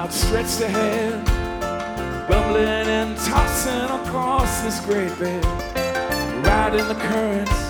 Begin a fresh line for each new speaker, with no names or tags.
outstretched ahead, bumbling and tossing across this great bed, riding the currents